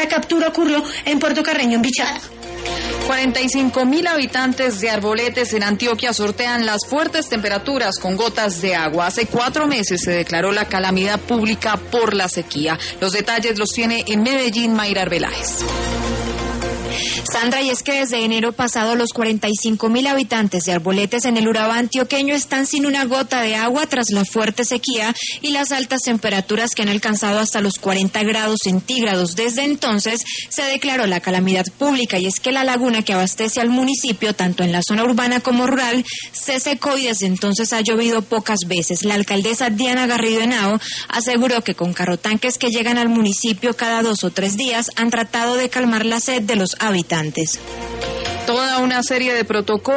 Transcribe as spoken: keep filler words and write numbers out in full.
La captura ocurrió en Puerto Carreño, en Bichada. cuarenta y cinco mil habitantes de Arboletes en Antioquia sortean las fuertes temperaturas con gotas de agua. Hace cuatro meses se declaró la calamidad pública por la sequía. Los detalles los tiene en Medellín Mayra Arbeláez. Sandra, y es que desde enero pasado los cuarenta y cinco mil habitantes de Arboletes en el Urabá antioqueño están sin una gota de agua tras la fuerte sequía y las altas temperaturas que han alcanzado hasta los cuarenta grados centígrados. Desde entonces se declaró la calamidad pública, y es que la laguna que abastece al municipio, tanto en la zona urbana como rural, se secó y desde entonces ha llovido pocas veces. La alcaldesa Diana Garrido Henao aseguró que con carrotanques que llegan al municipio cada dos o tres días han tratado de calmar la sed de los habitantes. Toda una serie de protocolos